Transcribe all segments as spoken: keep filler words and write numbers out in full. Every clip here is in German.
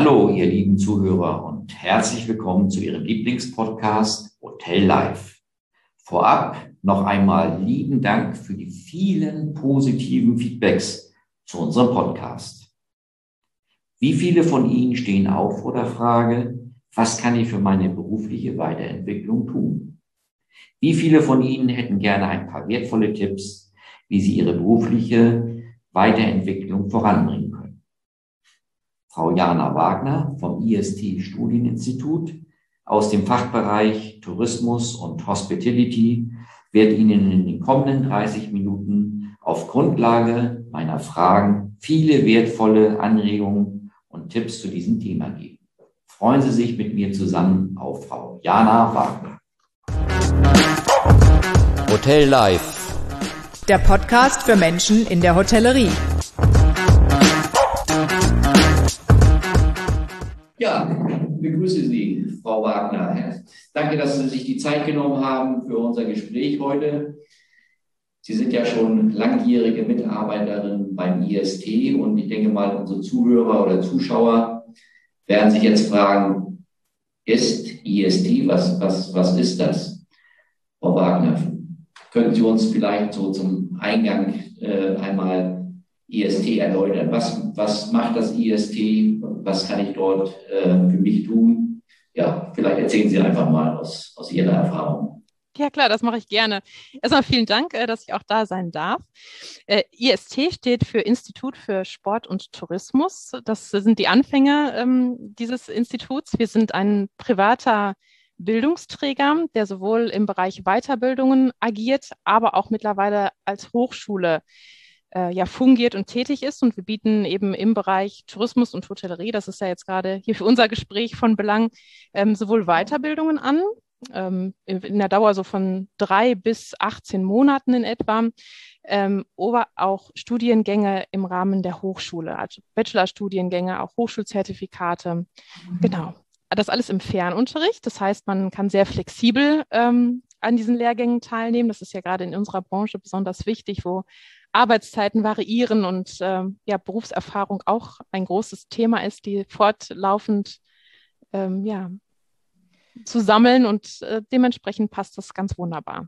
Hallo, ihr lieben Zuhörer und herzlich willkommen zu Ihrem Lieblingspodcast Hotel Live. Vorab noch einmal lieben Dank für die vielen positiven Feedbacks zu unserem Podcast. Wie viele von Ihnen stehen auf vor der Frage, was kann ich für meine berufliche Weiterentwicklung tun? Wie viele von Ihnen hätten gerne ein paar wertvolle Tipps, wie Sie Ihre berufliche Weiterentwicklung voranbringen können? Frau Jana Wagner vom I S T-Studieninstitut aus dem Fachbereich Tourismus und Hospitality wird Ihnen in den kommenden dreißig Minuten auf Grundlage meiner Fragen viele wertvolle Anregungen und Tipps zu diesem Thema geben. Freuen Sie sich mit mir zusammen auf Frau Jana Wagner. Hotel Live, der Podcast für Menschen in der Hotellerie. Ja, ich begrüße Sie, Frau Wagner. Danke, dass Sie sich die Zeit genommen haben für unser Gespräch heute. Sie sind ja schon langjährige Mitarbeiterin beim I S T und ich denke mal, unsere Zuhörer oder Zuschauer werden sich jetzt fragen, ist I S T, was, was, was ist das? Frau Wagner, können Sie uns vielleicht so zum Eingang äh, einmal I S T erläutern? Was, was macht das I S T? Was kann ich dort äh, für mich tun? Ja, vielleicht erzählen Sie einfach mal aus, aus Ihrer Erfahrung. Ja klar, das mache ich gerne. Erstmal vielen Dank, äh, dass ich auch da sein darf. Äh, I S T steht für Institut für Sport und Tourismus. Das sind die Anfänge ähm, dieses Instituts. Wir sind ein privater Bildungsträger, der sowohl im Bereich Weiterbildungen agiert, aber auch mittlerweile als Hochschule äh, ja fungiert und tätig ist. Und wir bieten eben im Bereich Tourismus und Hotellerie, das ist ja jetzt gerade hier für unser Gespräch von Belang, ähm, sowohl Weiterbildungen an, ähm, in der Dauer so von drei bis achtzehn Monaten in etwa, ähm, aber auch Studiengänge im Rahmen der Hochschule, also Bachelorstudiengänge, auch Hochschulzertifikate, genau. Das alles im Fernunterricht. Das heißt, man kann sehr flexibel ähm, an diesen Lehrgängen teilnehmen. Das ist ja gerade in unserer Branche besonders wichtig, wo Arbeitszeiten variieren und äh, ja, Berufserfahrung auch ein großes Thema ist, die fortlaufend ähm, ja, zu sammeln. Und äh, dementsprechend passt das ganz wunderbar.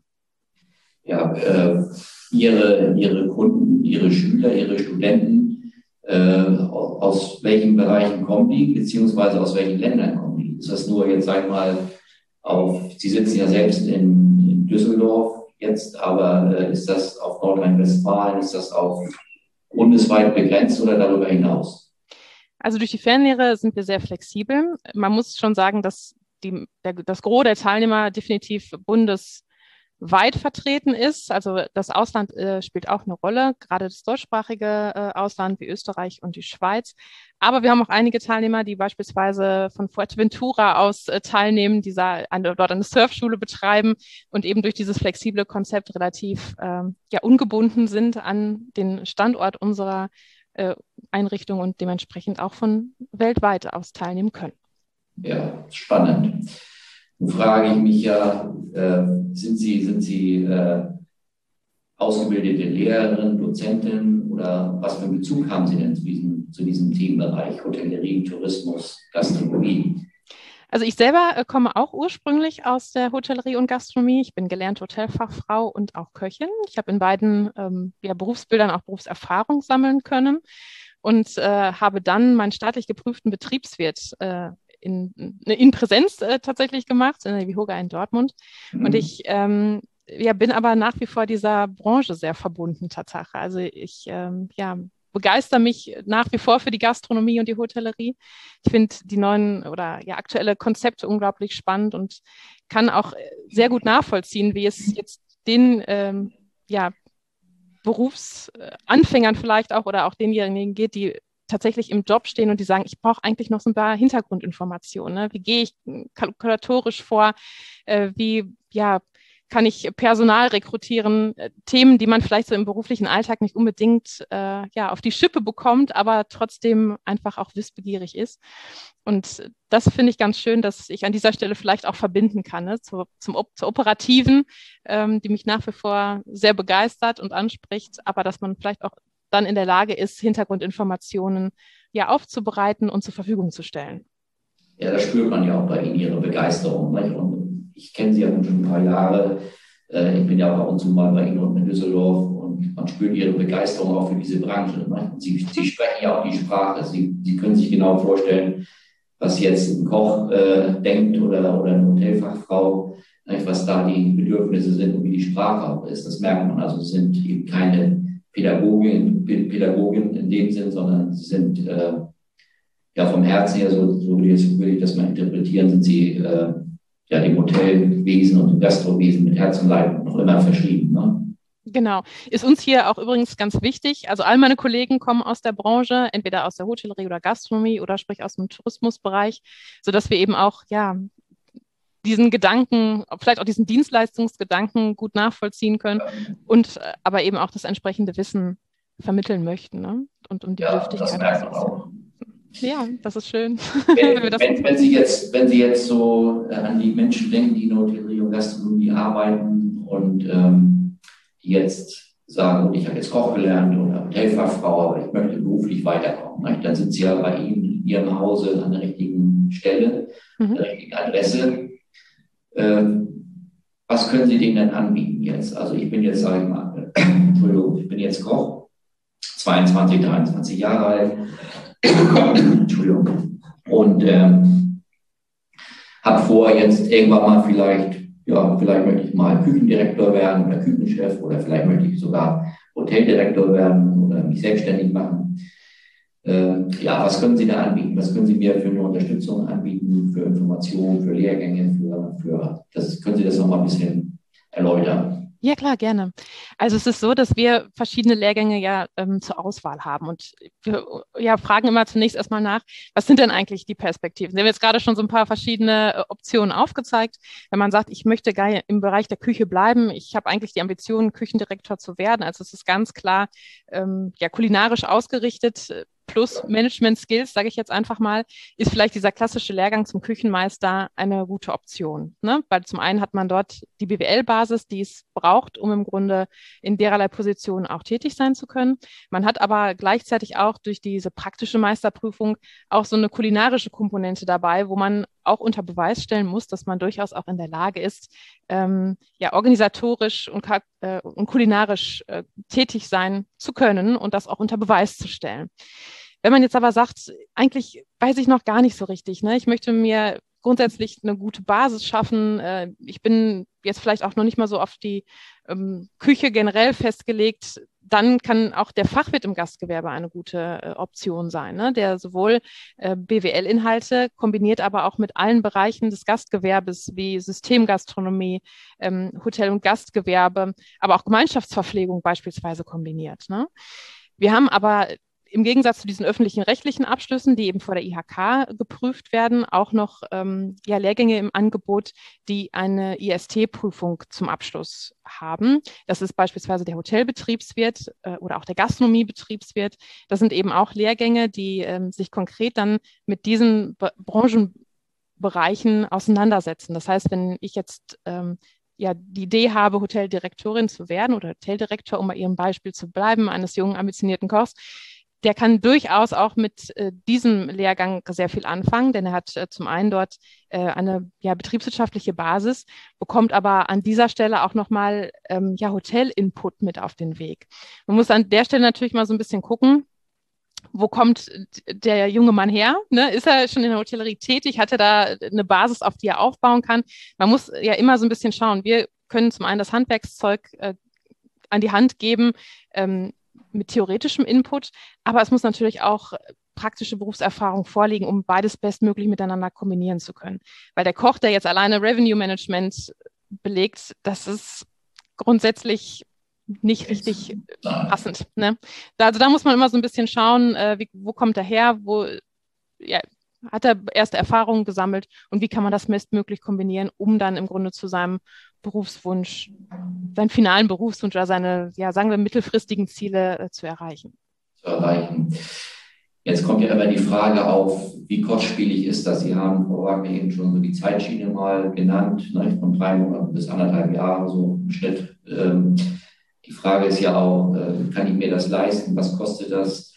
Ja, äh, Ihre, Ihre Kunden, Ihre Schüler, Ihre Studenten, Äh, aus welchen Bereichen kommen die, beziehungsweise aus welchen Ländern kommen die? Ist das nur jetzt, sag ich mal, auf, Sie sitzen ja selbst in, in Düsseldorf jetzt, aber äh, ist das auf Nordrhein-Westfalen, ist das auch bundesweit begrenzt oder darüber hinaus? Also durch die Fernlehre sind wir sehr flexibel. Man muss schon sagen, dass die, der, das Gros der Teilnehmer definitiv bundes weit vertreten ist. Also das Ausland äh, spielt auch eine Rolle, gerade das deutschsprachige äh, Ausland wie Österreich und die Schweiz. Aber wir haben auch einige Teilnehmer, die beispielsweise von Fuerteventura aus äh, teilnehmen, die eine, dort eine Surfschule betreiben und eben durch dieses flexible Konzept relativ äh, ja, ungebunden sind an den Standort unserer äh, Einrichtung und dementsprechend auch von weltweit aus teilnehmen können. Ja, spannend. Nun frage ich mich ja, äh, sind Sie, sind Sie äh, ausgebildete Lehrerin, Dozentin oder was für einen Bezug haben Sie denn zu diesem, zu diesem Themenbereich Hotellerie, Tourismus, Gastronomie? Also ich selber äh, komme auch ursprünglich aus der Hotellerie und Gastronomie. Ich bin gelernte Hotelfachfrau und auch Köchin. Ich habe in beiden ähm, ja, Berufsbildern auch Berufserfahrung sammeln können und äh, habe dann meinen staatlich geprüften Betriebswirt äh, In, in Präsenz äh, tatsächlich gemacht, in der Vihoga in Dortmund. Mhm. Und ich ähm, ja, bin aber nach wie vor dieser Branche sehr verbunden, Tatsache. Also ich ähm, ja, begeister mich nach wie vor für die Gastronomie und die Hotellerie. Ich finde die neuen oder ja, aktuelle Konzepte unglaublich spannend und kann auch sehr gut nachvollziehen, wie es jetzt den ähm, ja, Berufsanfängern vielleicht auch oder auch denjenigen geht, die tatsächlich im Job stehen und die sagen, ich brauche eigentlich noch so ein paar Hintergrundinformationen. Ne? Wie gehe ich kalkulatorisch vor? Äh, wie ja, kann ich Personal rekrutieren? Äh, Themen, die man vielleicht so im beruflichen Alltag nicht unbedingt äh, ja, auf die Schippe bekommt, aber trotzdem einfach auch wissbegierig ist. Und das finde ich ganz schön, dass ich an dieser Stelle vielleicht auch verbinden kann, ne? Zur, zum, zur Operativen, ähm, die mich nach wie vor sehr begeistert und anspricht, aber dass man vielleicht auch dann in der Lage ist, Hintergrundinformationen ja aufzubereiten und zur Verfügung zu stellen. Ja, das spürt man ja auch bei Ihnen, Ihre Begeisterung. Nicht? Und ich kenne Sie ja schon ein paar Jahre. Ich bin ja auch ab und zu mal bei Ihnen unten in Düsseldorf und man spürt Ihre Begeisterung auch für diese Branche. Nicht? Und Sie, Sie sprechen ja auch die Sprache. Sie, Sie können sich genau vorstellen, was jetzt ein Koch äh, denkt oder, oder eine Hotelfachfrau, nicht? Was da die Bedürfnisse sind und wie die Sprache auch ist. Das merkt man. Also es sind eben keine Pädagogin, Pädagogin in dem Sinn, sondern sie sind äh, ja vom Herzen her, so, so würde ich das mal interpretieren, sind sie äh, ja dem Hotelwesen und dem Gastrowesen mit Herz und Leib noch immer verschrieben. Ne? Genau. Ist uns hier auch übrigens ganz wichtig. Also all meine Kollegen kommen aus der Branche, entweder aus der Hotellerie oder Gastronomie oder sprich aus dem Tourismusbereich, sodass wir eben auch, ja, diesen Gedanken, vielleicht auch diesen Dienstleistungsgedanken gut nachvollziehen können und äh, aber eben auch das entsprechende Wissen vermitteln möchten, ne? Und um die ja, Bedürftigkeit. Das merkt man auch. Ja, das ist schön. Wenn, wenn, wenn, wenn, Sie jetzt, wenn Sie jetzt so äh, an die Menschen denken, die in der Hotellerie und Gastronomie arbeiten und ähm, die jetzt sagen, ich habe jetzt Koch gelernt oder Hotelfachfrau, aber ich möchte beruflich weiterkommen, nicht? Dann sind Sie ja bei Ihnen in Ihrem Hause an der richtigen Stelle, mhm. an der richtigen Adresse. Ähm, was können Sie denen denn anbieten jetzt? Also ich bin jetzt, sage ich mal, Entschuldigung, ich bin jetzt Koch, zweiundzwanzig, dreiundzwanzig Jahre alt. Entschuldigung. Und ähm, habe vor, jetzt irgendwann mal vielleicht, ja, vielleicht möchte ich mal Küchendirektor werden oder Küchenchef oder vielleicht möchte ich sogar Hoteldirektor werden oder mich selbstständig machen. Äh, ja, was können Sie da anbieten? Was können Sie mir für eine Unterstützung anbieten, für Informationen, für Lehrgänge, für, für das, können Sie das nochmal ein bisschen erläutern? Ja, klar, gerne. Also es ist so, dass wir verschiedene Lehrgänge ja ähm, zur Auswahl haben und wir ja, fragen immer zunächst erstmal nach, was sind denn eigentlich die Perspektiven? Sie haben jetzt gerade schon so ein paar verschiedene äh, Optionen aufgezeigt. Wenn man sagt, ich möchte gar im Bereich der Küche bleiben, ich habe eigentlich die Ambition, Küchendirektor zu werden, also es ist ganz klar ähm, ja kulinarisch ausgerichtet, plus Management-Skills, sage ich jetzt einfach mal, ist vielleicht dieser klassische Lehrgang zum Küchenmeister eine gute Option. Ne? Weil zum einen hat man dort die B W L-Basis, die es braucht, um im Grunde in dererlei Positionen auch tätig sein zu können. Man hat aber gleichzeitig auch durch diese praktische Meisterprüfung auch so eine kulinarische Komponente dabei, wo man auch unter Beweis stellen muss, dass man durchaus auch in der Lage ist, ähm, ja organisatorisch und, äh, und kulinarisch äh, tätig sein zu können und das auch unter Beweis zu stellen. Wenn man jetzt aber sagt, eigentlich weiß ich noch gar nicht so richtig, ne? Ich möchte mir grundsätzlich eine gute Basis schaffen. Äh, ich bin jetzt vielleicht auch noch nicht mal so auf die ähm, Küche generell festgelegt. Dann kann auch der Fachwirt im Gastgewerbe eine gute äh, Option sein, ne? Der sowohl äh, B W L-Inhalte kombiniert, aber auch mit allen Bereichen des Gastgewerbes wie Systemgastronomie, ähm, Hotel- und Gastgewerbe, aber auch Gemeinschaftsverpflegung beispielsweise kombiniert, ne? Wir haben aber im Gegensatz zu diesen öffentlichen rechtlichen Abschlüssen, die eben vor der I H K geprüft werden, auch noch ähm, ja, Lehrgänge im Angebot, die eine I S T-Prüfung zum Abschluss haben. Das ist beispielsweise der Hotelbetriebswirt äh, oder auch der Gastronomiebetriebswirt. Das sind eben auch Lehrgänge, die ähm, sich konkret dann mit diesen Be- Branchenbereichen auseinandersetzen. Das heißt, wenn ich jetzt ähm, ja, die Idee habe, Hoteldirektorin zu werden oder Hoteldirektor, um bei Ihrem Beispiel zu bleiben, eines jungen, ambitionierten Kochs, der kann durchaus auch mit äh, diesem Lehrgang sehr viel anfangen, denn er hat äh, zum einen dort äh, eine ja, betriebswirtschaftliche Basis, bekommt aber an dieser Stelle auch nochmal ähm, ja, Hotel-Input mit auf den Weg. Man muss an der Stelle natürlich mal so ein bisschen gucken, wo kommt der junge Mann her? Ne? Ist er schon in der Hotellerie tätig? Hat er da eine Basis, auf die er aufbauen kann? Man muss ja immer so ein bisschen schauen. Wir können zum einen das Handwerkszeug äh, an die Hand geben, ähm, mit theoretischem Input, aber es muss natürlich auch praktische Berufserfahrung vorliegen, um beides bestmöglich miteinander kombinieren zu können. Weil der Koch, der jetzt alleine Revenue Management belegt, das ist grundsätzlich nicht richtig passend. Ne? Da, also da muss man immer so ein bisschen schauen, äh, wie, wo kommt er her, wo ja, hat er erste Erfahrungen gesammelt und wie kann man das bestmöglich kombinieren, um dann im Grunde zu seinem Berufswunsch, seinen finalen Berufswunsch oder seine, ja, sagen wir, mittelfristigen Ziele äh, zu erreichen. Zu erreichen. Jetzt kommt ja immer die Frage auf, wie kostspielig ist das? Sie haben, Frau Wagner, eben schon so die Zeitschiene mal genannt, ne, von drei Monaten bis anderthalb Jahre so im Schnitt. Ähm, die Frage ist ja auch, äh, kann ich mir das leisten? Was kostet das?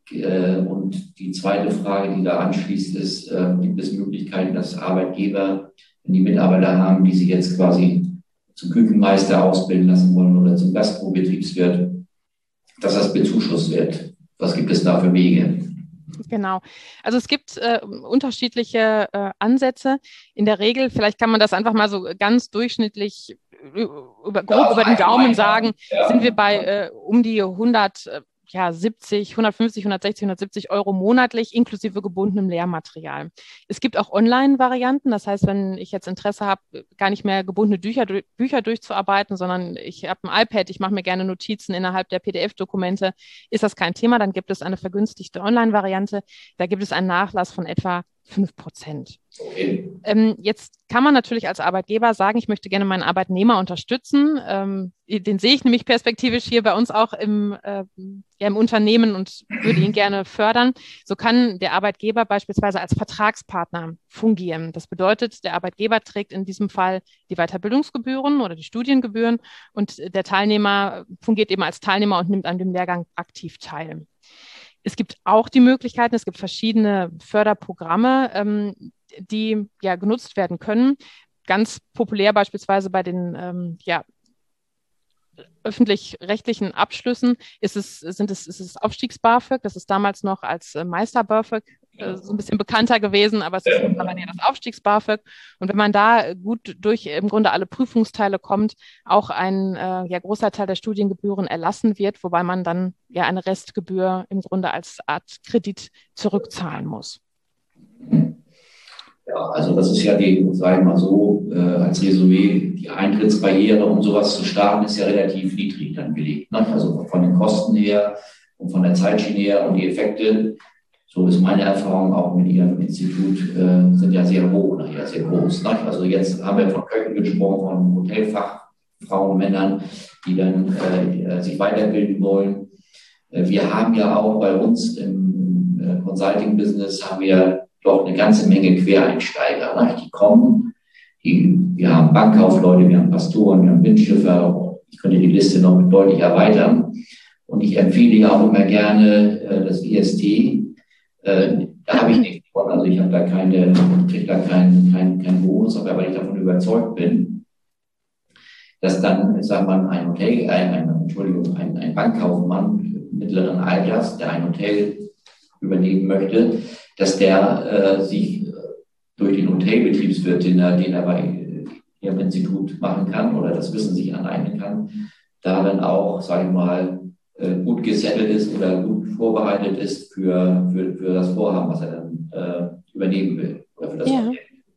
Und die zweite Frage, die da anschließt, ist, gibt es Möglichkeiten, dass Arbeitgeber, wenn die Mitarbeiter haben, die sie jetzt quasi zum Küchenmeister ausbilden lassen wollen oder zum Gastrobetriebswirt, dass das bezuschusst wird? Was gibt es da für Wege? Genau. Also es gibt äh, unterschiedliche äh, Ansätze. In der Regel, vielleicht kann man das einfach mal so ganz durchschnittlich über, grob ja, über den Daumen sagen, ja. sind wir bei äh, um die hundert, äh, ja, siebzig, hundertfünfzig, hundertsechzig, hundertsiebzig Euro monatlich inklusive gebundenem Lehrmaterial. Es gibt auch Online-Varianten. Das heißt, wenn ich jetzt Interesse habe, gar nicht mehr gebundene Bücher, Bücher durchzuarbeiten, sondern ich habe ein iPad, ich mache mir gerne Notizen innerhalb der P D F-Dokumente, ist das kein Thema. Dann gibt es eine vergünstigte Online-Variante. Da gibt es einen Nachlass von etwa fünf Prozent. Okay. Ähm, jetzt kann man natürlich als Arbeitgeber sagen, ich möchte gerne meinen Arbeitnehmer unterstützen. Ähm, den sehe ich nämlich perspektivisch hier bei uns auch im, äh, ja, im Unternehmen und würde ihn gerne fördern. So kann der Arbeitgeber beispielsweise als Vertragspartner fungieren. Das bedeutet, der Arbeitgeber trägt in diesem Fall die Weiterbildungsgebühren oder die Studiengebühren und der Teilnehmer fungiert eben als Teilnehmer und nimmt an dem Lehrgang aktiv teil. Es gibt auch die Möglichkeiten, es gibt verschiedene Förderprogramme, ähm, die ja genutzt werden können. Ganz populär beispielsweise bei den ähm, ja, öffentlich-rechtlichen Abschlüssen ist es, sind es, ist es Aufstiegs-BAföG. Das ist damals noch als äh, Meister-BAföG äh, so ein bisschen bekannter gewesen, aber es ist mittlerweile ja das Aufstiegs-BAföG. Und wenn man da gut durch im Grunde alle Prüfungsteile kommt, auch ein äh, ja, großer Teil der Studiengebühren erlassen wird, wobei man dann ja eine Restgebühr im Grunde als Art Kredit zurückzahlen muss. Ja, also das ist ja die, sage ich mal so, äh, als Resümee, die Eintrittsbarriere, um sowas zu starten, ist ja relativ niedrig dann gelegt. Ne? Also von den Kosten her und von der Zeitschiene her und die Effekte, so ist meine Erfahrung auch mit Ihrem Institut, äh, sind ja sehr hoch, nachher sehr groß. Ne? Also jetzt haben wir von Köchen gesprochen, von Hotelfachfrauen, Männern, die dann äh, sich weiterbilden wollen. Äh, wir haben ja auch bei uns im äh, Consulting-Business haben wir doch eine ganze Menge Quereinsteiger, ne? Die kommen, die, wir haben Bankkaufleute, wir haben Pastoren, wir haben Windschiffer, ich könnte die Liste noch deutlich erweitern. Und ich empfehle ja auch immer gerne äh, das I S T. Äh, da habe ich nichts von, also ich habe da keine, kriege da keinen kein, kein Bonus, aber weil ich davon überzeugt bin, dass dann, sagen wir mal, ein Hotel, ein, ein, Entschuldigung, ein, ein Bankkaufmann mittleren Alters, der ein Hotel übernehmen möchte, dass der äh, sich durch den Hotelbetriebswirt, den er, den er bei Ihrem Institut machen kann oder das Wissen sich aneignen kann, da dann auch, sage ich mal, äh, gut gesettelt ist oder gut vorbereitet ist für, für, für das Vorhaben, was er dann äh, übernehmen will oder für das ja. Hotel.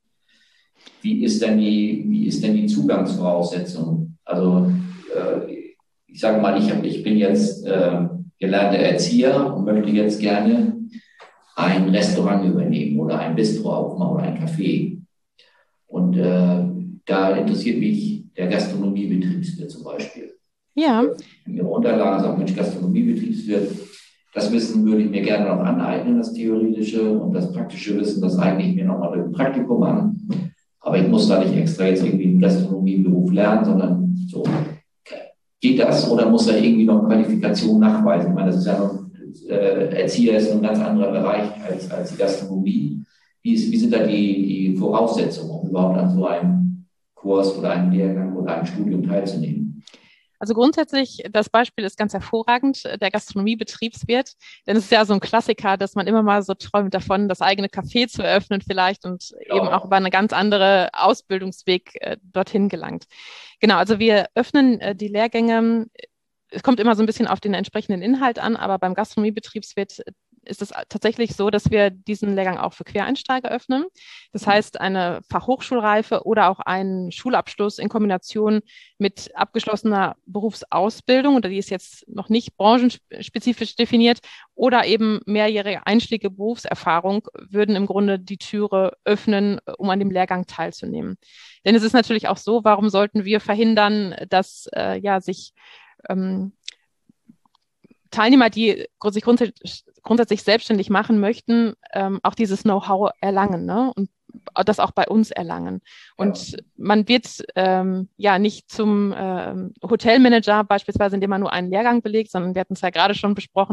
Wie ist denn die, wie ist denn die Zugangsvoraussetzung? Also äh, ich sage mal, ich, hab, ich bin jetzt äh, gelernter Erzieher und möchte jetzt gerne ein Restaurant übernehmen oder ein Bistro aufmachen oder ein Café. Und äh, da interessiert mich der Gastronomiebetriebswirt zum Beispiel. Ja. In Ihrer Unterlagen sagt, Mensch, Gastronomiebetriebswirt, das Wissen würde ich mir gerne noch aneignen, das theoretische und das praktische Wissen, das eigne ich mir nochmal durch ein Praktikum an. Aber ich muss da nicht extra jetzt irgendwie einen Gastronomieberuf lernen, sondern so. Geht das oder muss er irgendwie noch Qualifikation nachweisen? Ich meine, das ist ja noch Äh, Erzieher ist ein ganz anderer Bereich als, als die Gastronomie. Wie, ist, wie sind da die, die Voraussetzungen, um überhaupt an so einem Kurs oder einem Lehrgang oder einem Studium teilzunehmen? Also grundsätzlich, das Beispiel ist ganz hervorragend, der Gastronomiebetriebswirt, denn es ist ja so ein Klassiker, dass man immer mal so träumt davon, das eigene Café zu eröffnen vielleicht und ja. eben auch über einen ganz anderen Ausbildungsweg äh, dorthin gelangt. Genau, also wir öffnen äh, die Lehrgänge. Es kommt immer so ein bisschen auf den entsprechenden Inhalt an, aber beim Gastronomiebetriebswirt ist es tatsächlich so, dass wir diesen Lehrgang auch für Quereinsteiger öffnen. Das heißt, eine Fachhochschulreife oder auch einen Schulabschluss in Kombination mit abgeschlossener Berufsausbildung, oder die ist jetzt noch nicht branchenspezifisch definiert, oder eben mehrjährige Einstiege Berufserfahrung würden im Grunde die Türe öffnen, um an dem Lehrgang teilzunehmen. Denn es ist natürlich auch so, warum sollten wir verhindern, dass äh, ja sich ähm, Teilnehmer, die sich grundsätzlich, grundsätzlich selbstständig machen möchten, ähm, auch dieses Know-how erlangen, ne? Und das auch bei uns erlangen. Und ja. man wird ähm, ja nicht zum ähm, Hotelmanager beispielsweise, indem man nur einen Lehrgang belegt, sondern wir hatten es ja gerade schon besprochen, es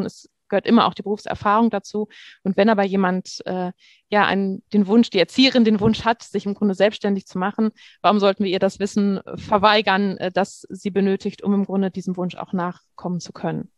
gehört immer auch die Berufserfahrung dazu. Und wenn aber jemand äh, ja einen, den Wunsch, die Erzieherin den Wunsch hat, sich im Grunde selbstständig zu machen, warum sollten wir ihr das Wissen verweigern, äh, das sie benötigt, um im Grunde diesem Wunsch auch nachkommen zu können?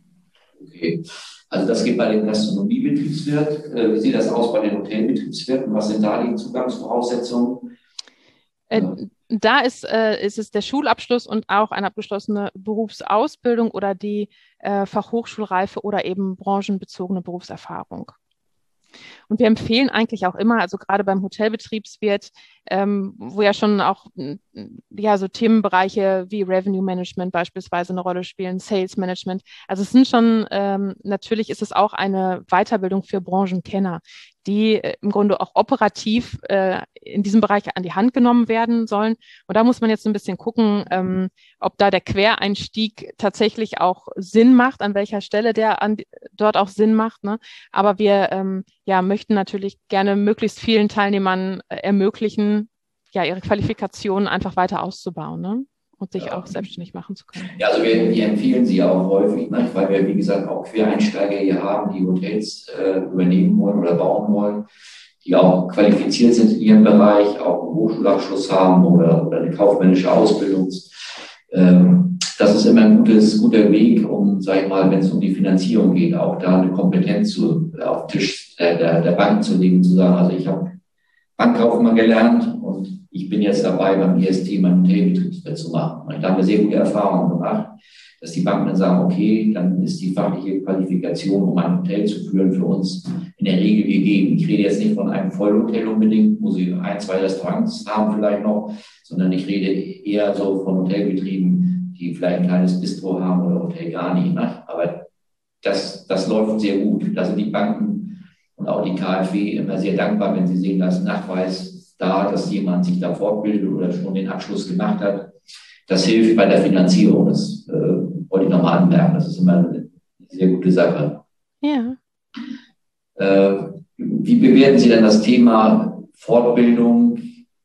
Okay, also das geht bei dem Gastronomiebetriebswirt. Wie sieht das aus bei den Hotelbetriebswirten? Was sind da die Zugangsvoraussetzungen? Äh, da ist, äh, ist es der Schulabschluss und auch eine abgeschlossene Berufsausbildung oder die äh, Fachhochschulreife oder eben branchenbezogene Berufserfahrung. Und wir empfehlen eigentlich auch immer, also gerade beim Hotelbetriebswirt, ähm, wo ja schon auch ja so Themenbereiche wie Revenue Management beispielsweise eine Rolle spielen, Sales Management. Also es sind schon, ähm, natürlich ist es auch eine Weiterbildung für Branchenkenner, die äh, im Grunde auch operativ äh, in diesem Bereich an die Hand genommen werden sollen. Und da muss man jetzt ein bisschen gucken, ähm, ob da der Quereinstieg tatsächlich auch Sinn macht, an welcher Stelle der an, dort auch Sinn macht. Ne? Aber wir ähm, ja, möchten natürlich gerne möglichst vielen Teilnehmern äh, ermöglichen, ja, ihre Qualifikationen einfach weiter auszubauen, ne? Und sich ja auch selbstständig machen zu können. Ja, also wir, wir empfehlen sie ja auch häufig, ne? Weil wir, wie gesagt, auch Quereinsteiger hier haben, die Hotels äh, übernehmen wollen oder bauen wollen, die auch qualifiziert sind in ihrem Bereich, auch einen Hochschulabschluss haben oder, oder eine kaufmännische Ausbildung. Ähm, das ist immer ein gutes, guter Weg, um, sag ich mal, wenn es um die Finanzierung geht, auch da eine Kompetenz zu, auf den Tisch der, der, der Bank zu legen, zu sagen, also ich habe Bankkaufmann gelernt und ich bin jetzt dabei, beim I S T meinen Hotelbetriebswirt zu machen. Und da haben wir sehr gute Erfahrungen gemacht, dass die Banken dann sagen, okay, dann ist die fachliche Qualifikation, um ein Hotel zu führen, für uns in der Regel gegeben. Ich rede jetzt nicht von einem Vollhotel unbedingt, wo sie ein, zwei Restaurants haben vielleicht noch, sondern ich rede eher so von Hotelbetrieben, die vielleicht ein kleines Bistro haben oder Hotel gar nicht. Ne? Aber das, das läuft sehr gut. Da sind die Banken und auch die K f W immer sehr dankbar, wenn sie sehen, dass Nachweis da, dass jemand sich da fortbildet oder schon den Abschluss gemacht hat. Das hilft bei der Finanzierung. Das äh, wollte ich nochmal anmerken. Das ist immer eine sehr gute Sache. Ja. Äh, wie bewerten Sie denn das Thema Fortbildung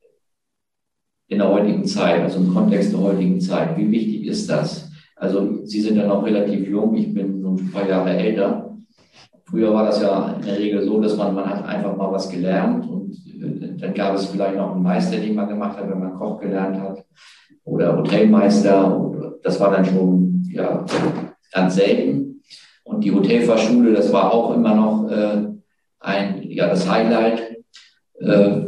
in der heutigen Zeit, also im Kontext der heutigen Zeit? Wie wichtig ist das? Also Sie sind ja noch relativ jung, ich bin so ein paar Jahre älter. Früher war das ja in der Regel so, dass man, man hat einfach mal was gelernt und äh, dann gab es vielleicht noch einen Meister, den man gemacht hat, wenn man Koch gelernt hat oder Hotelmeister. Und das war dann schon ja, ganz selten. Und die Hotelfachschule, das war auch immer noch äh, ein, ja, das Highlight. Äh,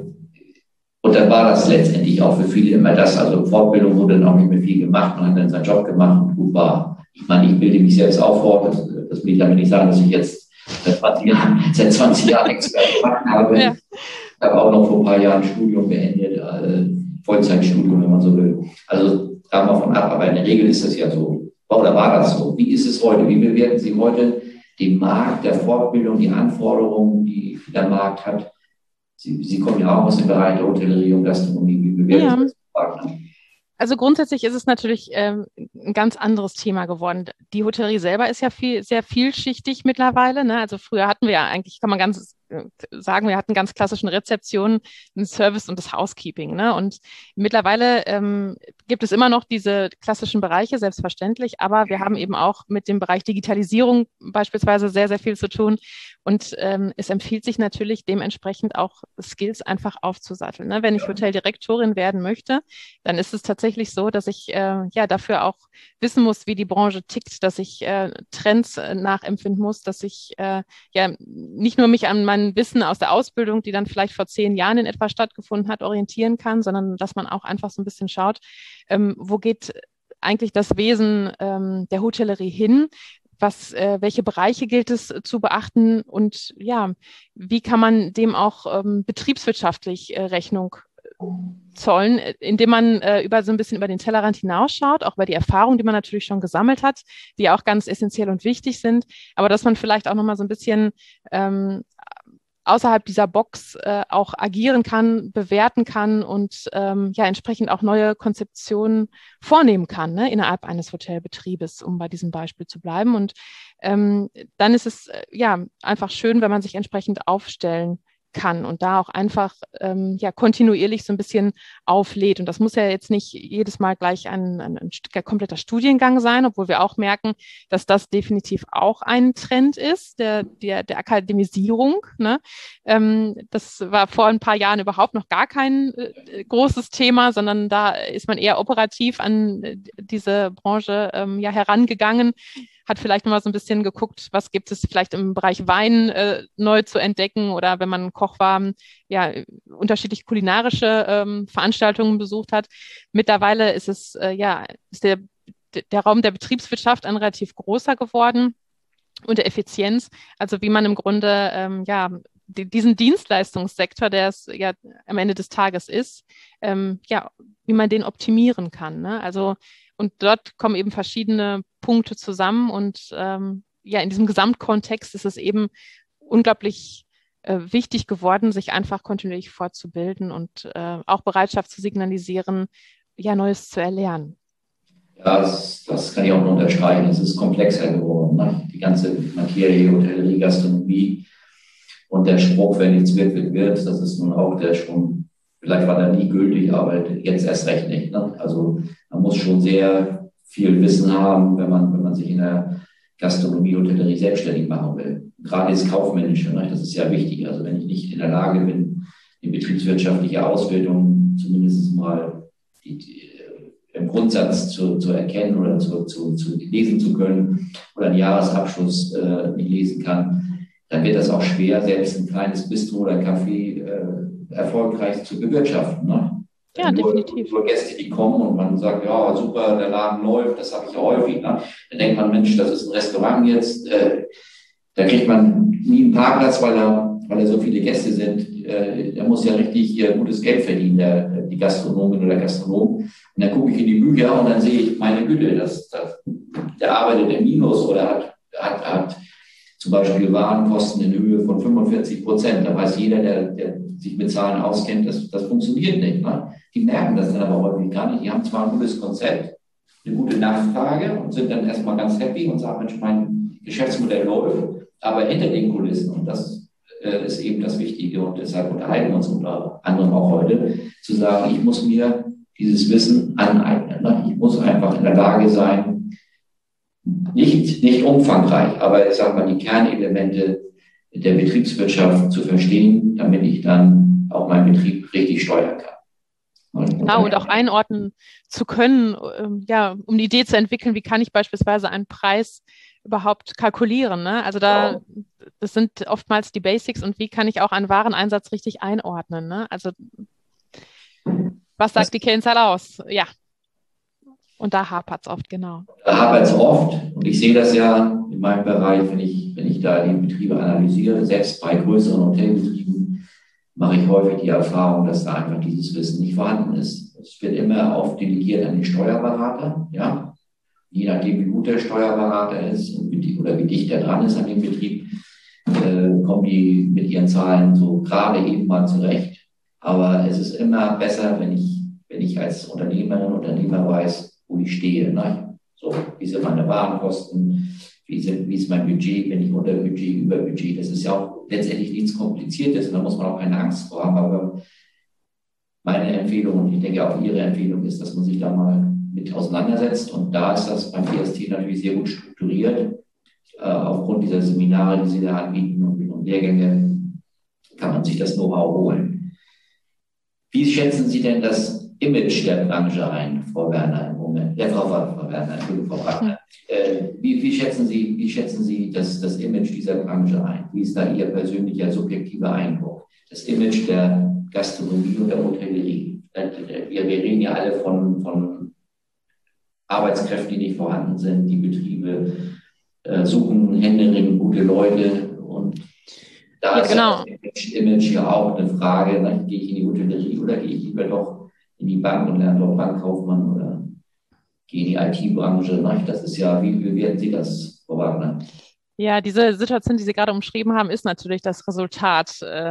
und dann war das letztendlich auch für viele immer das. Also Fortbildung wurde dann auch nicht mehr viel gemacht. Man hat dann seinen Job gemacht und gut war. Ich meine, ich bilde mich selbst auch fort. Das, das will ich damit nicht sagen, dass ich jetzt seit zwanzig Jahren, seit zwanzig Jahren nichts mehr gemacht habe. Ja. Ich habe auch noch vor ein paar Jahren Studium beendet, äh, Vollzeitstudium, wenn man so will. Also davon ab, aber in der Regel ist das ja so. Oder war das so? Wie ist es heute? Wie bewerten Sie heute den Markt der Fortbildung, die Anforderungen, die der Markt hat? Sie, Sie kommen ja auch aus dem Bereich der Hotellerie und Gastronomie. Wie bewerten ja. Sie das Markt? Also grundsätzlich ist es natürlich ähm, ein ganz anderes Thema geworden. Die Hotellerie selber ist ja viel, sehr vielschichtig mittlerweile. Ne? Also früher hatten wir ja eigentlich, kann man ganz äh, sagen, wir hatten ganz klassischen Rezeptionen, den Service und das Housekeeping. Ne? Und mittlerweile ähm, gibt es immer noch diese klassischen Bereiche, selbstverständlich, aber wir haben eben auch mit dem Bereich Digitalisierung beispielsweise sehr, sehr viel zu tun. Und ähm, es empfiehlt sich natürlich dementsprechend auch Skills einfach aufzusatteln. Ne? Wenn ich Hoteldirektorin werden möchte, dann ist es tatsächlich so, dass ich äh, ja dafür auch wissen muss, wie die Branche tickt, dass ich äh, Trends äh, nachempfinden muss, dass ich äh, ja nicht nur mich an mein Wissen aus der Ausbildung, die dann vielleicht vor zehn Jahren in etwa stattgefunden hat, orientieren kann, sondern dass man auch einfach so ein bisschen schaut, ähm, wo geht eigentlich das Wesen ähm, der Hotellerie hin? Was, äh, welche Bereiche gilt es äh, zu beachten und ja, wie kann man dem auch ähm, betriebswirtschaftlich äh, Rechnung zollen, indem man äh, über so ein bisschen über den Tellerrand hinausschaut, auch über die Erfahrungen, die man natürlich schon gesammelt hat, die auch ganz essentiell und wichtig sind, aber dass man vielleicht auch nochmal so ein bisschen ähm, außerhalb dieser Box äh, auch agieren kann, bewerten kann und ähm, ja entsprechend auch neue Konzeptionen vornehmen kann, ne, innerhalb eines Hotelbetriebes, um bei diesem Beispiel zu bleiben. Und ähm, dann ist es äh, ja einfach schön, wenn man sich entsprechend aufstellen kann und da auch einfach ähm, ja, kontinuierlich so ein bisschen auflädt. Und das muss ja jetzt nicht jedes Mal gleich ein, ein, ein kompletter Studiengang sein, obwohl wir auch merken, dass das definitiv auch ein Trend ist, der, der, der Akademisierung. Ne? Ähm, das war vor ein paar Jahren überhaupt noch gar kein äh, großes Thema, sondern da ist man eher operativ an äh, diese Branche ähm, ja herangegangen, hat vielleicht nochmal so ein bisschen geguckt, was gibt es vielleicht im Bereich Wein äh, neu zu entdecken oder wenn man Koch war, ja, unterschiedliche kulinarische ähm, Veranstaltungen besucht hat. Mittlerweile ist es, äh, ja, ist der, der Raum der Betriebswirtschaft ein relativ großer geworden und der Effizienz. Also wie man im Grunde, ähm, ja, die, diesen Dienstleistungssektor, der es ja am Ende des Tages ist, ähm, ja, wie man den optimieren kann. Ne? Also und dort kommen eben verschiedene Punkte zusammen und ähm, ja, in diesem Gesamtkontext ist es eben unglaublich äh, wichtig geworden, sich einfach kontinuierlich fortzubilden und äh, auch Bereitschaft zu signalisieren, ja, Neues zu erlernen. Ja, das, das kann ich auch nur unterstreichen. Es ist komplexer geworden, ne? Die ganze Materie, Hotellerie, Gastronomie und der Spruch, wer nichts wird, wird, wird, das ist nun auch der schon, vielleicht war der nie gültig, aber jetzt erst recht nicht. Ne? Also man muss schon sehr viel Wissen haben, wenn man, wenn man sich in der Gastronomie, Hotellerie selbstständig machen will. Gerade das Kaufmännische, ne? Das ist ja wichtig. Also wenn ich nicht in der Lage bin, die betriebswirtschaftliche Auswertung zumindest mal die, die, im Grundsatz zu, zu erkennen oder zu, zu, zu lesen zu können oder einen Jahresabschluss äh, nicht lesen kann, dann wird das auch schwer, selbst ein kleines Bistro oder Café äh, erfolgreich zu bewirtschaften. Ne? Ja, nur, definitiv. Nur Gäste, die kommen und man sagt, ja, super, der Laden läuft, das habe ich ja häufig. Ne? Dann denkt man, Mensch, das ist ein Restaurant jetzt, äh, da kriegt man nie einen Parkplatz, weil da, weil da so viele Gäste sind. Äh, der muss ja richtig äh, gutes Geld verdienen, der, die Gastronomin oder Gastronom. Und dann gucke ich in die Bücher und dann sehe ich, meine Güte, das, das, der arbeitet im Minus oder hat, hat, hat zum Beispiel Warenkosten in Höhe von fünfundvierzig Prozent. Da weiß jeder, der, der sich mit Zahlen auskennt, das, das funktioniert nicht. Ne? Die merken das dann aber häufig gar nicht. Die haben zwar ein gutes Konzept, eine gute Nachfrage und sind dann erstmal ganz happy und sagen, Mensch, mein Geschäftsmodell läuft, aber hinter den Kulissen, und das äh, ist eben das Wichtige und deshalb unterhalten wir uns unter anderem auch heute, zu sagen, ich muss mir dieses Wissen aneignen. Ne? Ich muss einfach in der Lage sein, Nicht, nicht umfangreich, aber ich sage mal, die Kernelemente der Betriebswirtschaft zu verstehen, damit ich dann auch meinen Betrieb richtig steuern kann. Und, genau, und auch einordnen zu können, ähm, ja, um eine Idee zu entwickeln, wie kann ich beispielsweise einen Preis überhaupt kalkulieren. Ne? Also da, das sind oftmals die Basics und wie kann ich auch einen Wareneinsatz richtig einordnen. Ne? Also was sagt das, die Kennzahl aus? Ja. Und da hapert es oft, genau. Da hapert es oft. Und ich sehe das ja in meinem Bereich, wenn ich, wenn ich da die Betriebe analysiere, selbst bei größeren Hotelbetrieben mache ich häufig die Erfahrung, dass da einfach dieses Wissen nicht vorhanden ist. Es wird immer oft delegiert an den Steuerberater, ja. Je nachdem, wie gut der Steuerberater ist und wie, oder wie dicht er dran ist an dem Betrieb, äh, kommen die mit ihren Zahlen so gerade eben mal zurecht. Aber es ist immer besser, wenn ich, wenn ich als Unternehmerin, Unternehmer weiß, wo ich stehe. Ne? So, wie sind meine Warenkosten, wie, sind, wie ist mein Budget, bin ich unter Budget, über Budget. Das ist ja auch letztendlich nichts Kompliziertes und da muss man auch keine Angst vor haben. Aber meine Empfehlung, und ich denke auch Ihre Empfehlung ist, dass man sich da mal mit auseinandersetzt. Und da ist das beim I S T natürlich sehr gut strukturiert. Äh, aufgrund dieser Seminare, die Sie da anbieten und, und Lehrgänge, kann man sich das Know-how holen. Wie schätzen Sie denn das Image der Branche ein, Frau Werner, im Moment? Ja, Frau, Frau Werner, Frau Wagner. Äh, wie, wie schätzen Sie, wie schätzen Sie das, das Image dieser Branche ein? Wie ist da Ihr persönlicher, subjektiver Eindruck? Das Image der Gastronomie und der Hotellerie. Wir, wir reden ja alle von, von Arbeitskräften, die nicht vorhanden sind. Die Betriebe äh, suchen händeringend gute Leute. Und da ja, ist genau. das Image ja auch eine Frage, na, gehe ich in die Hotellerie oder gehe ich lieber doch in die Bank und lerne dort Bankkaufmann oder gehe in die I T-Branche. Das ist ja, wie bewerten Sie das, Frau Wagner? Ja, diese Situation, die Sie gerade umschrieben haben, ist natürlich das Resultat äh,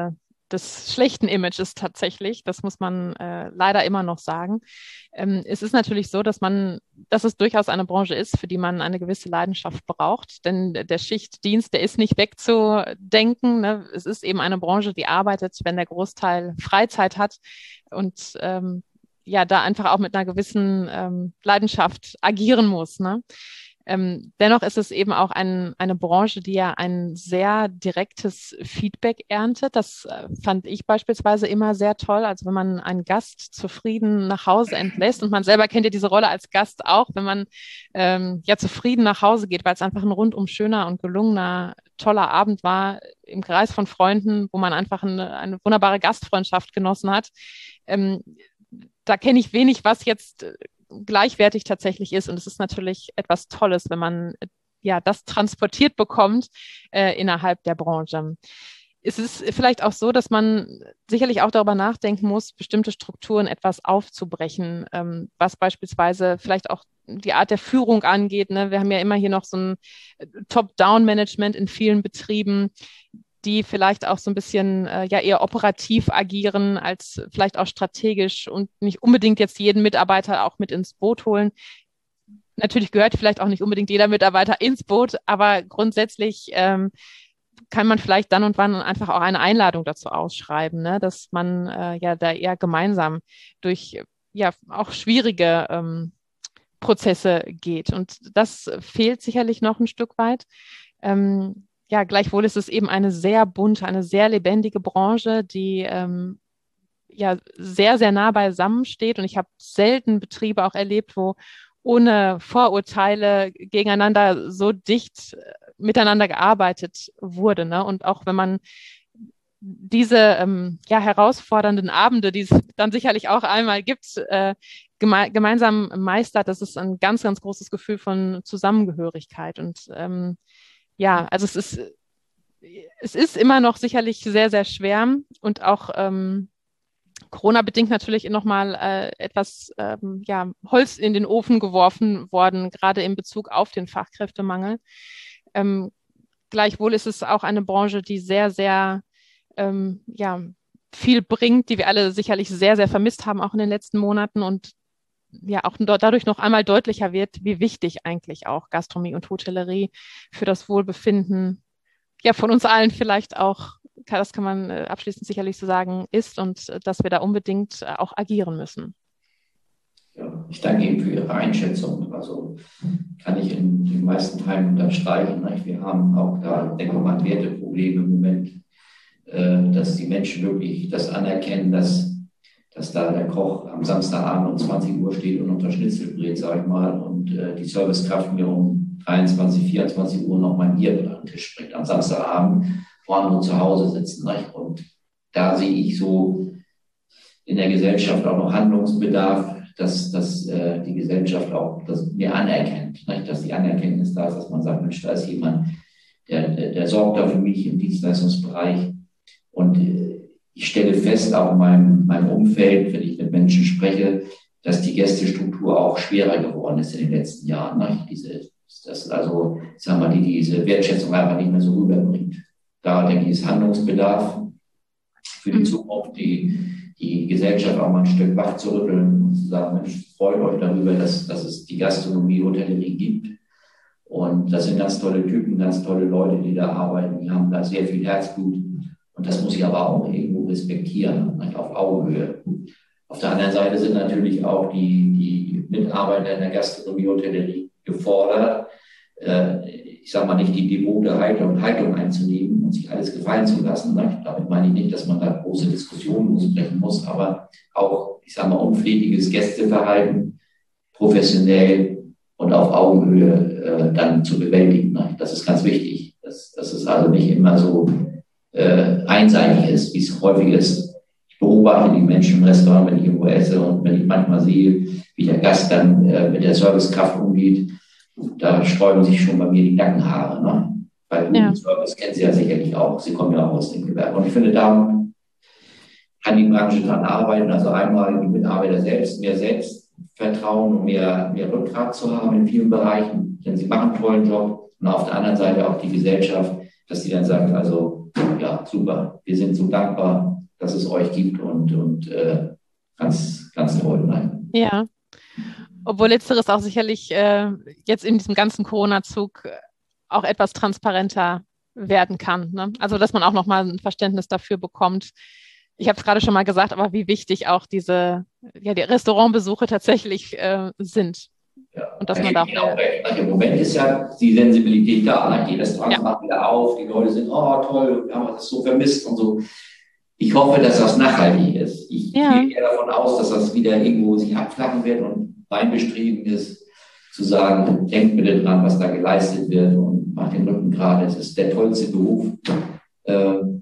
des schlechten Images tatsächlich. Das muss man äh, leider immer noch sagen. Ähm, es ist natürlich so, dass man, dass es durchaus eine Branche ist, für die man eine gewisse Leidenschaft braucht. Denn der Schichtdienst, der ist nicht wegzudenken. Ne? Es ist eben eine Branche, die arbeitet, wenn der Großteil Freizeit hat und ähm, ja, da einfach auch mit einer gewissen ähm, Leidenschaft agieren muss. Ne? Ähm, dennoch ist es eben auch ein, eine Branche, die ja ein sehr direktes Feedback erntet. Das äh, fand ich beispielsweise immer sehr toll. Also wenn man einen Gast zufrieden nach Hause entlässt, und man selber kennt ja diese Rolle als Gast auch, wenn man ähm, ja zufrieden nach Hause geht, weil es einfach ein rundum schöner und gelungener, toller Abend war im Kreis von Freunden, wo man einfach eine, eine wunderbare Gastfreundschaft genossen hat. Ähm, da kenne ich wenig, was jetzt gleichwertig tatsächlich ist. Und es ist natürlich etwas Tolles, wenn man ja das transportiert bekommt äh, innerhalb der Branche. Es ist vielleicht auch so, dass man sicherlich auch darüber nachdenken muss, bestimmte Strukturen etwas aufzubrechen, ähm, was beispielsweise vielleicht auch die Art der Führung angeht. Ne? Wir haben ja immer hier noch so ein Top-Down-Management in vielen Betrieben, die vielleicht auch so ein bisschen äh, ja eher operativ agieren als vielleicht auch strategisch und nicht unbedingt jetzt jeden Mitarbeiter auch mit ins Boot holen. Natürlich gehört vielleicht auch nicht unbedingt jeder Mitarbeiter ins Boot, aber grundsätzlich ähm, kann man vielleicht dann und wann einfach auch eine Einladung dazu ausschreiben, ne? Dass man äh, ja da eher gemeinsam durch ja auch schwierige ähm, Prozesse geht. Und das fehlt sicherlich noch ein Stück weit. Ähm, Ja, gleichwohl ist es eben eine sehr bunte, eine sehr lebendige Branche, die ähm, ja sehr, sehr nah beisammen steht. Und ich habe selten Betriebe auch erlebt, wo ohne Vorurteile gegeneinander so dicht äh, miteinander gearbeitet wurde. Ne? Und auch wenn man diese ähm, ja, herausfordernden Abende, die es dann sicherlich auch einmal gibt, äh, geme- gemeinsam meistert, das ist ein ganz, ganz großes Gefühl von Zusammengehörigkeit. Und ähm, ja, also es ist, es ist immer noch sicherlich sehr, sehr schwer und auch ähm, Corona-bedingt natürlich nochmal äh, etwas ähm, ja, Holz in den Ofen geworfen worden, gerade in Bezug auf den Fachkräftemangel. Ähm, gleichwohl ist es auch eine Branche, die sehr, sehr ähm, ja, viel bringt, die wir alle sicherlich sehr, sehr vermisst haben, auch in den letzten Monaten und ja auch dadurch noch einmal deutlicher wird, wie wichtig eigentlich auch Gastronomie und Hotellerie für das Wohlbefinden ja von uns allen vielleicht auch, das kann man abschließend sicherlich so sagen, ist und dass wir da unbedingt auch agieren müssen. Ja, ich danke Ihnen für Ihre Einschätzung. Also kann ich in den meisten Teilen unterstreichen. Wir haben auch da, denke ich mal, Werteprobleme im Moment, dass die Menschen wirklich das anerkennen, dass dass da der Koch am Samstagabend um zwanzig Uhr steht und unter Schnitzel brät, sag ich mal, und äh, die Servicekraft mir um dreiundzwanzig, vierundzwanzig Uhr noch mein Bier an den Tisch bringt, am Samstagabend, wo andere zu Hause sitzen. Nicht? Und da sehe ich so in der Gesellschaft auch noch Handlungsbedarf, dass, dass äh, die Gesellschaft auch das mehr anerkennt, nicht? Dass die Anerkenntnis da ist, dass man sagt, Mensch, da ist jemand, der, der, der sorgt da für mich im Dienstleistungsbereich. Und äh, ich stelle fest, auch in meinem, meinem Umfeld, wenn ich mit Menschen spreche, dass die Gästestruktur auch schwerer geworden ist in den letzten Jahren. Ne? Diese, das also, sagen wir, die diese Wertschätzung einfach nicht mehr so rüberbringt. Da denke ich, ist Handlungsbedarf für die Zukunft, die, die Gesellschaft auch mal ein Stück wach zu rütteln und zu sagen, Mensch, freut euch darüber, dass, dass es die Gastronomie, Hotellerie gibt. Und das sind ganz tolle Typen, ganz tolle Leute, die da arbeiten. Die haben da sehr viel Herzblut. Und das muss ich aber auch irgendwo respektieren, nicht? Auf Augenhöhe. Auf der anderen Seite sind natürlich auch die, die Mitarbeiter in der Gastronomie und Hotellerie gefordert, äh, ich sage mal nicht die devote Haltung, Haltung einzunehmen und sich alles gefallen zu lassen. Nicht? Damit meine ich nicht, dass man da große Diskussionen losbrechen muss, aber auch, ich sage mal, unflätiges Gästeverhalten professionell und auf Augenhöhe äh, dann zu bewältigen. Nicht? Das ist ganz wichtig. Das, das ist also nicht immer so Äh, einseitig ist, wie es häufig ist. Ich beobachte die Menschen im Restaurant, wenn ich irgendwo esse und wenn ich manchmal sehe, wie der Gast dann äh, mit der Servicekraft umgeht, da sträuben sich schon bei mir die Nackenhaare. Ne? Weil guten ja. Service kennen Sie ja sicherlich auch. Sie kommen ja auch aus dem Gewerbe. Und ich finde, da kann die Branche dran arbeiten. Also einmal die Mitarbeiter selbst, mehr Selbstvertrauen und mehr, mehr Rückgrat zu haben in vielen Bereichen, denn sie machen einen tollen Job. Und auf der anderen Seite auch die Gesellschaft, dass sie dann sagt, also ja, super, wir sind so dankbar, dass es euch gibt und, und äh, ganz, ganz toll. Nein. Ja, obwohl letzteres auch sicherlich äh, jetzt in diesem ganzen Corona-Zug auch etwas transparenter werden kann. Ne? Also, dass man auch nochmal ein Verständnis dafür bekommt. Ich habe es gerade schon mal gesagt, aber wie wichtig auch diese, ja, die Restaurantbesuche tatsächlich äh, sind. Ja, und dass man da auch recht. Also im Moment ist ja die Sensibilität da. Die Restaurants ja. machen wieder auf, die Leute sind, oh toll, wir haben das so vermisst und so. Ich hoffe, dass das nachhaltig ist. Ich ja. gehe eher davon aus, dass das wieder irgendwo sich abflachen wird und mein Bestreben ist, zu sagen, denkt bitte dran, was da geleistet wird und macht den Rücken gerade. Es ist der tollste Beruf. Ähm,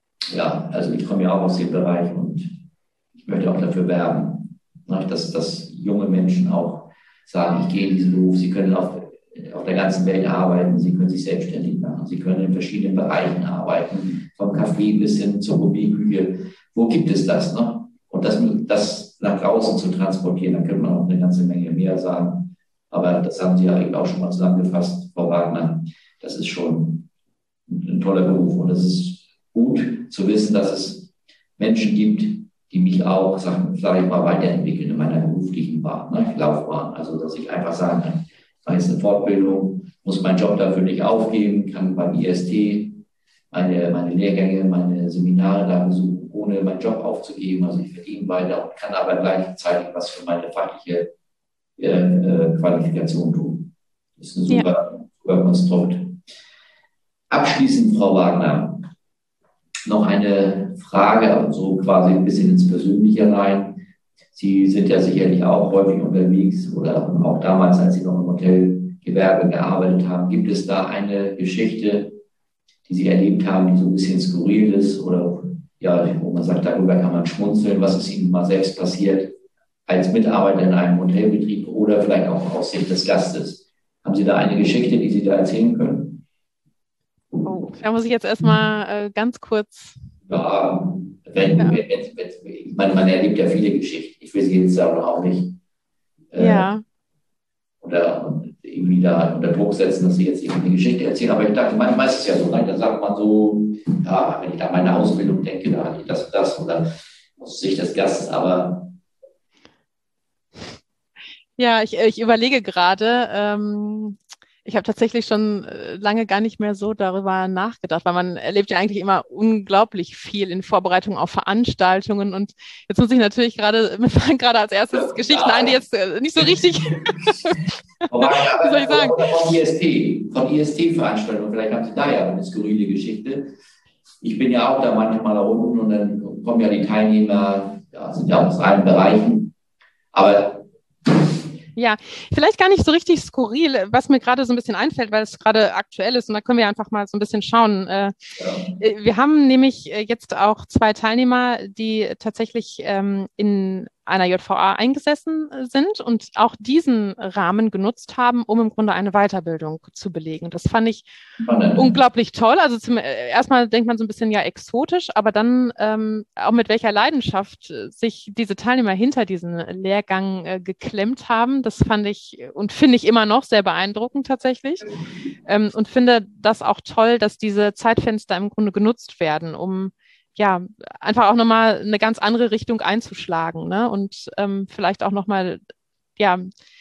ja, also ich komme ja auch aus dem Bereich und ich möchte auch dafür werben, dass, dass junge Menschen auch sagen, ich gehe in diesen Beruf, sie können auf, auf der ganzen Welt arbeiten, sie können sich selbstständig machen, sie können in verschiedenen Bereichen arbeiten, vom Café bis hin zur Gourmetküche. Wo gibt es das? Ne? Und das, das nach draußen zu transportieren, da könnte man auch eine ganze Menge mehr sagen. Aber das haben Sie ja eben auch schon mal zusammengefasst, Frau Wagner. Das ist schon ein toller Beruf. Und es ist gut zu wissen, dass es Menschen gibt, die mich auch, sag, sag ich mal, weiterentwickeln in meiner beruflichen Bahn, ne, Laufbahn. Also, dass ich einfach sagen kann, ich mache jetzt eine Fortbildung, muss meinen Job dafür nicht aufgeben, kann beim I S T meine, meine Lehrgänge, meine Seminare da besuchen, ohne meinen Job aufzugeben. Also ich verdiene weiter und kann aber gleichzeitig was für meine fachliche äh, äh, Qualifikation tun. Das ist ein super, ja. super Konstrukt. Abschließend, Frau Wagner, noch eine Frage, so quasi ein bisschen ins Persönliche rein. Sie sind ja sicherlich auch häufig unterwegs oder auch damals, als Sie noch im Hotelgewerbe gearbeitet haben. Gibt es da eine Geschichte, die Sie erlebt haben, die so ein bisschen skurril ist oder ja, wo man sagt, darüber kann man schmunzeln, was ist Ihnen mal selbst passiert als Mitarbeiter in einem Hotelbetrieb oder vielleicht auch aus Sicht des Gastes? Haben Sie da eine Geschichte, die Sie da erzählen können? Oh, da muss ich jetzt erstmal äh, ganz kurz... Ja, wenn, ja. Wenn, wenn, wenn, ich meine, man erlebt ja viele Geschichten. Ich will sie jetzt aber auch nicht äh, ja. oder irgendwie da unter Druck setzen, dass sie jetzt irgendwie eine Geschichte erzählen. Aber ich dachte, manchmal ist es ja so, ne? Da sagt man so, ja, wenn ich an meine Ausbildung denke, da hatte ich das und das oder aus Sicht des Gastes, aber ja, ich, ich überlege gerade, ähm, ich habe tatsächlich schon lange gar nicht mehr so darüber nachgedacht, weil man erlebt ja eigentlich immer unglaublich viel in Vorbereitung auf Veranstaltungen und jetzt muss ich natürlich gerade, mir fallen gerade als erstes ja, Geschichten ja. ein, die jetzt nicht so richtig, wie soll ich sagen? Von I S T, von I S T-Veranstaltungen, vielleicht haben Sie da ja eine skurrile Geschichte. Ich bin ja auch da manchmal da unten und dann kommen ja die Teilnehmer, ja, sind ja aus allen Bereichen, aber ja, vielleicht gar nicht so richtig skurril, was mir gerade so ein bisschen einfällt, weil es gerade aktuell ist und da können wir einfach mal so ein bisschen schauen. Ja. Wir haben nämlich jetzt auch zwei Teilnehmer, die tatsächlich ähm, in einer J V A eingesessen sind und auch diesen Rahmen genutzt haben, um im Grunde eine Weiterbildung zu belegen. Das fand ich Spannend. unglaublich toll. Also zum, erstmal denkt man so ein bisschen ja exotisch, aber dann ähm, auch mit welcher Leidenschaft sich diese Teilnehmer hinter diesen Lehrgang äh, geklemmt haben. Das fand ich und finde ich immer noch sehr beeindruckend tatsächlich. Ähm, und finde das auch toll, dass diese Zeitfenster im Grunde genutzt werden, um ja, einfach auch nochmal eine ganz andere Richtung einzuschlagen, ne? Und ähm, vielleicht auch nochmal, ja,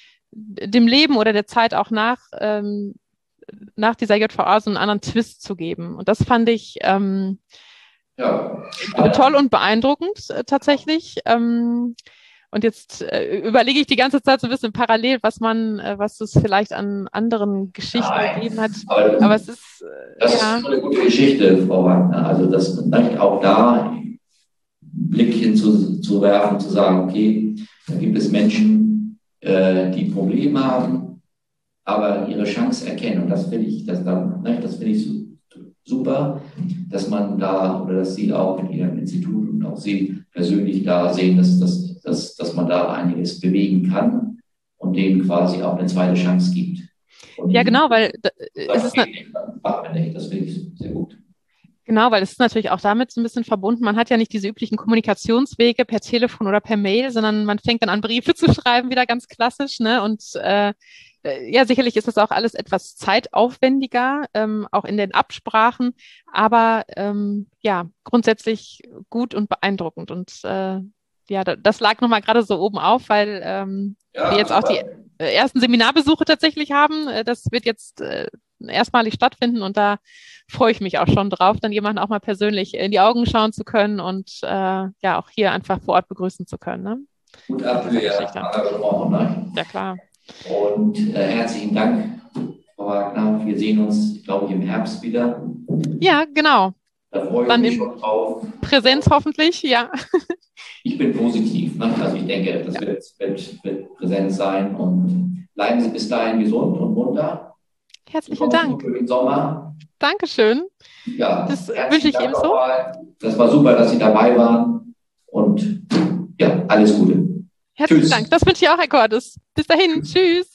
dem Leben oder der Zeit auch nach, ähm, nach dieser J V A so einen anderen Twist zu geben. Und das fand ich ähm, ja, toll und beeindruckend äh, tatsächlich. Ähm, Und jetzt äh, überlege ich die ganze Zeit so ein bisschen parallel, was man, äh, was es vielleicht an anderen Geschichten Nein, gegeben hat. Aber, aber es ist, äh, das ja. ist eine gute Geschichte, Frau Wagner. Also das vielleicht auch da einen Blick hinzuwerfen, zu sagen, okay, da gibt es Menschen, äh, die Probleme haben, aber ihre Chance erkennen. Und das finde ich, das, das finde ich super, dass man da oder dass Sie auch mit Ihrem Institut und auch Sie persönlich da sehen, dass das Dass, dass man da einiges bewegen kann und denen quasi auch eine zweite Chance gibt. Und ja, genau, weil es ist das finde ich sehr gut. Genau, weil es ist natürlich auch damit so ein bisschen verbunden. Man hat ja nicht diese üblichen Kommunikationswege per Telefon oder per Mail, sondern man fängt dann an, Briefe zu schreiben, wieder ganz klassisch, ne? Und äh, ja, sicherlich ist das auch alles etwas zeitaufwendiger, ähm, auch in den Absprachen, aber ähm, ja, grundsätzlich gut und beeindruckend. Und äh, ja, das lag nochmal gerade so oben auf, weil ähm, ja, wir jetzt auch die ersten Seminarbesuche tatsächlich haben. Das wird jetzt äh, erstmalig stattfinden und da freue ich mich auch schon drauf, dann jemanden auch mal persönlich in die Augen schauen zu können und äh, ja auch hier einfach vor Ort begrüßen zu können. Ne? Gut ab für Ihr Engagement, ne? Ja, klar. Und äh, herzlichen Dank, Frau Wagner. Wir sehen uns, glaube ich, im Herbst wieder. Ja, genau. Da freue ich dann mich schon drauf. Präsenz hoffentlich, ja. Ich bin positiv. Ne? Also ich denke, das ja. wird, wird, wird präsent sein. Und bleiben Sie bis dahin gesund und munter. Herzlichen Dank. Für den Sommer. Dankeschön. Ja, das wünsche ich ebenso. Das war super, dass Sie dabei waren. Und ja, alles Gute. Herzlichen Tschüss. Dank. Das wünsche ich auch, Herr Cordes. Bis dahin. Tschüss.